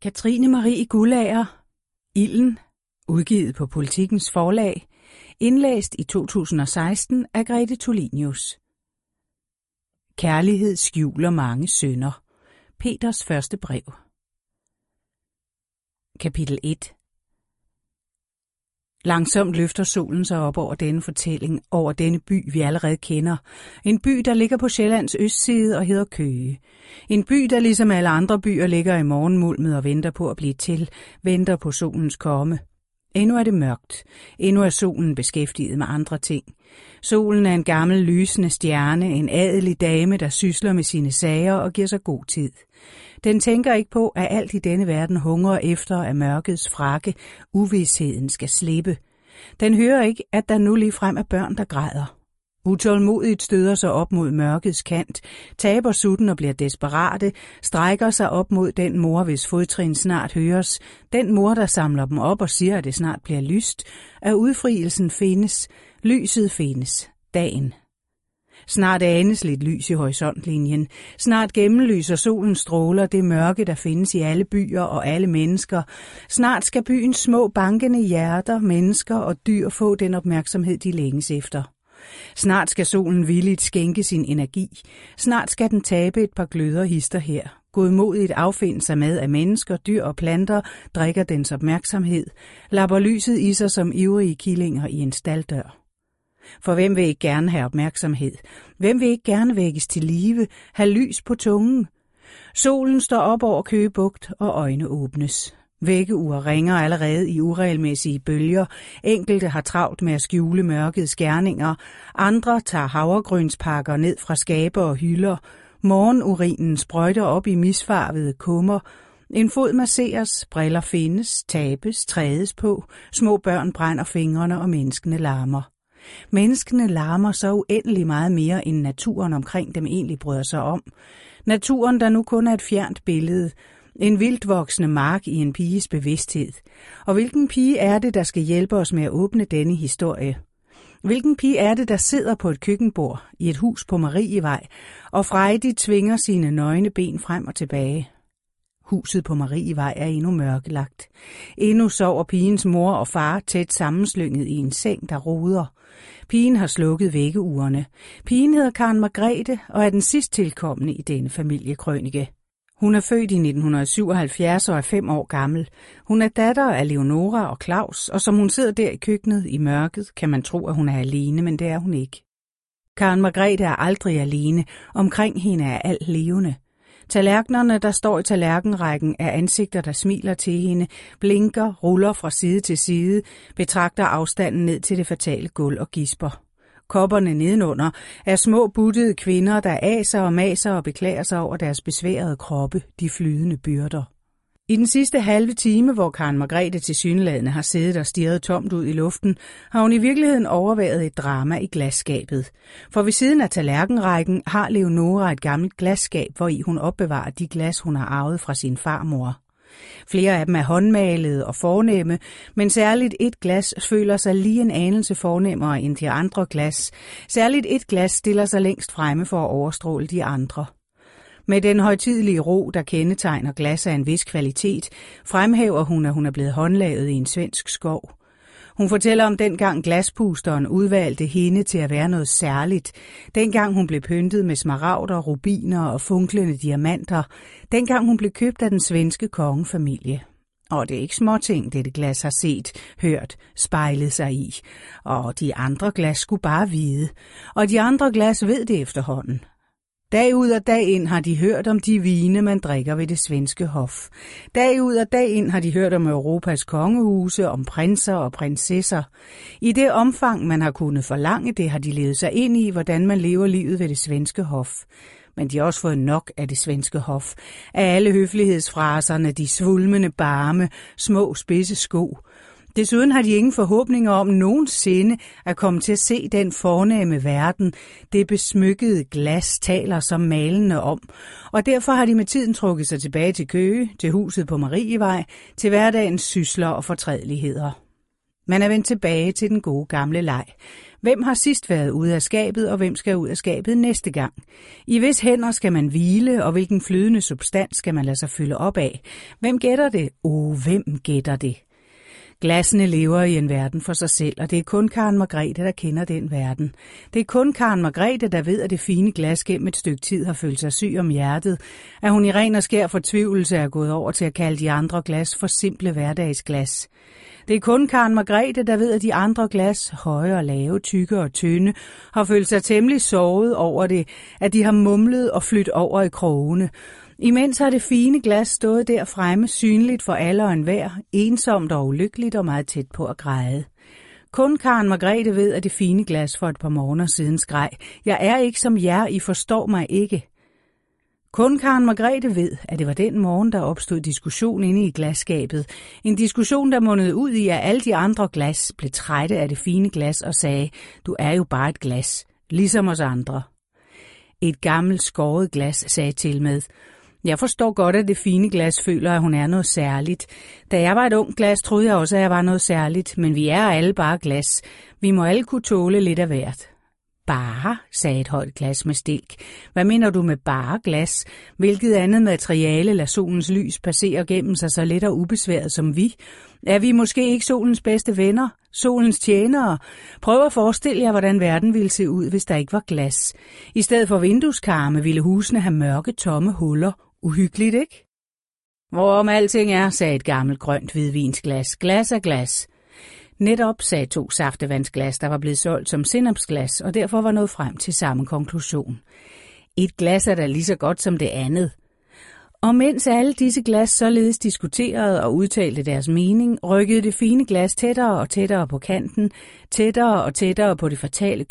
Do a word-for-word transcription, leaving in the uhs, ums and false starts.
Katrine Marie Guldager, Ilden, udgivet på Politikens Forlag, indlæst i to tusind og seksten af Grete Tulinius. Kærlighed skjuler mange synder. Peters første brev. Kapitel et. Langsomt løfter solen sig op over denne fortælling, over denne by, vi allerede kender. En by, der ligger på Sjællands østside og hedder Køge. En by, der ligesom alle andre byer ligger i morgenmulmet og venter på at blive til, venter på solens komme. Endnu er det mørkt. Endnu er solen beskæftiget med andre ting. Solen er en gammel lysende stjerne, en adelig dame, der sysler med sine sager og giver sig god tid. Den tænker ikke på, at alt i denne verden hungrer efter, at mørkets frakke, uvidsheden skal slippe. Den hører ikke, at der nu ligefrem er børn, der græder. Utålmodigt støder sig op mod mørkets kant, taber sutten og bliver desperate, strækker sig op mod den mor, hvis fodtrin snart høres, den mor, der samler dem op og siger, at det snart bliver lyst, at udfrielsen findes, lyset findes, dagen. Snart anes lidt lys i horisontlinjen. Snart gennemlyser solens stråler det mørke, der findes i alle byer og alle mennesker. Snart skal byens små bankende hjerter, mennesker og dyr få den opmærksomhed, de længes efter. Snart skal solen villigt skænke sin energi. Snart skal den tabe et par gløder hister her. Godmodigt affinde sig med, at mennesker, dyr og planter drikker dens opmærksomhed, lapper lyset i sig som ivrige killinger i en staldør. For hvem vil ikke gerne have opmærksomhed? Hvem vil ikke gerne vækkes til live, have lys på tungen? Solen står op over Køge Bugt, og øjne åbnes. Vækkeur ringer allerede i uregelmæssige bølger. Enkelte har travlt med at skjule mørkets gerninger. Andre tager havregrynspakker ned fra skabe og hylder. Morgenurinen sprøjter op i misfarvede kummer. En fod masseres, briller findes, tabes, trædes på. Små børn brænder fingrene, og menneskene larmer. Menneskene larmer så uendelig meget mere, end naturen omkring dem egentlig bryder sig om. Naturen, der nu kun er et fjernt billede. En vildt voksende mark i en piges bevidsthed. Og hvilken pige er det, der skal hjælpe os med at åbne denne historie? Hvilken pige er det, der sidder på et køkkenbord i et hus på Marievej, og frejdigt tvinger sine nøgne ben frem og tilbage? Huset på Marievej er endnu mørkelagt. Endnu sover pigens mor og far tæt sammenslynget i en seng, der roder. Pigen har slukket vækkeurene. Pigen hedder Karen Margrethe og er den sidst tilkommende i denne familiekrønike. Hun er født i nitten syvoghalvfjerds og er fem år gammel. Hun er datter af Leonora og Claus, og som hun sidder der i køkkenet i mørket, kan man tro, at hun er alene, men det er hun ikke. Karen Margrethe er aldrig alene. Omkring hende er alt levende. Tallerkenerne, der står i tallerkenrækken, er ansigter, der smiler til hende, blinker, ruller fra side til side, betragter afstanden ned til det fatale gulv og gisper. Kopperne nedenunder er små buttede kvinder, der aser og maser og beklager sig over deres besværede kroppe, de flydende byrder. I den sidste halve time, hvor Karen Margrethe tilsyneladende har siddet og stirret tomt ud i luften, har hun i virkeligheden overværet et drama i glasskabet. For ved siden af tallerkenrækken har Leonora et gammelt glasskab, hvori hun opbevarer de glas, hun har arvet fra sin farmor. Flere af dem er håndmalede og fornemme, men særligt et glas føler sig lige en anelse fornemmere end de andre glas. Særligt et glas stiller sig længst fremme for at overstråle de andre. Med den højtidelige ro, der kendetegner glas af en vis kvalitet, fremhæver hun, at hun er blevet håndlavet i en svensk skov. Hun fortæller om dengang glaspusteren udvalgte hende til at være noget særligt. Dengang hun blev pyntet med smaragder, rubiner og funklende diamanter. Dengang hun blev købt af den svenske kongefamilie. Og det er ikke småting, dette glas har set, hørt, spejlet sig i. Og de andre glas skulle bare vide. Og de andre glas ved det efterhånden. Dag ud og dag ind har de hørt om de vine, man drikker ved det svenske hof. Dag ud og dag ind har de hørt om Europas kongehuse, om prinser og prinsesser. I det omfang, man har kunnet forlange det, har de levet sig ind i, hvordan man lever livet ved det svenske hof. Men de har også fået nok af det svenske hof. Af alle høflighedsfraserne, de svulmende barme, små spidse sko. Desuden har de ingen forhåbninger om nogensinde at komme til at se den fornemme verden, det besmykkede glas taler som malende om, og derfor har de med tiden trukket sig tilbage til Køge, til huset på Marievej, til hverdagens sysler og fortrædeligheder. Man er vendt tilbage til den gode gamle leg. Hvem har sidst været ude af skabet, og hvem skal ud af skabet næste gang? I hvis hænder skal man hvile, og hvilken flydende substans skal man lade sig fylde op af? Hvem gætter det? Oh, hvem gætter det? Glassene lever i en verden for sig selv, og det er kun Karen Margrethe, der kender den verden. Det er kun Karen Margrethe, der ved, at det fine glas gennem et stykke tid har følt sig syg om hjertet, at hun i ren og skær fortvivlelse er gået over til at kalde de andre glas for simple hverdagsglas. Det er kun Karen Margrethe, der ved, at de andre glas, høje og lave, tykke og tynde, har følt sig temmelig såret over det, at de har mumlet og flyttet over i krogene. Imens har det fine glas stået der fremme, synligt for alle og enhver, ensomt og ulykkeligt og meget tæt på at græde. Kun Karen Margrethe ved, at det fine glas for et par morgener siden skreg: "Jeg er ikke som jer, I forstår mig ikke." Kun Karen Margrethe ved, at det var den morgen, der opstod diskussion inde i glasskabet. En diskussion, der mundede ud i, at alle de andre glas blev trætte af det fine glas og sagde: "Du er jo bare et glas, ligesom os andre." Et gammelt skåret glas sagde til med: "Jeg forstår godt, at det fine glas føler, at hun er noget særligt. Da jeg var et ung glas, troede jeg også, at jeg var noget særligt, men vi er alle bare glas. Vi må alle kunne tåle lidt af hvert." "Bare," sagde et højt glas med stilk. "Hvad mener du med bare glas? Hvilket andet materiale lader solens lys passere gennem sig så let og ubesværet som vi? Er vi måske ikke solens bedste venner? Solens tjenere? Prøv at forestille jer, hvordan verden ville se ud, hvis der ikke var glas. I stedet for vindueskarme ville husene have mørke, tomme huller. Uhyggeligt, ikke?" "Hvorom alting er," sagde et gammelt grønt hvidvinsglas. "Glas er glas." Netop, sagde to saftevandsglas, der var blevet solgt som sennepsglas, og derfor var nået frem til samme konklusion. Et glas er da lige så godt som det andet. Og mens alle disse glas således diskuterede og udtalte deres mening, rykkede det fine glas tættere og tættere på kanten, tættere og tættere på det fatale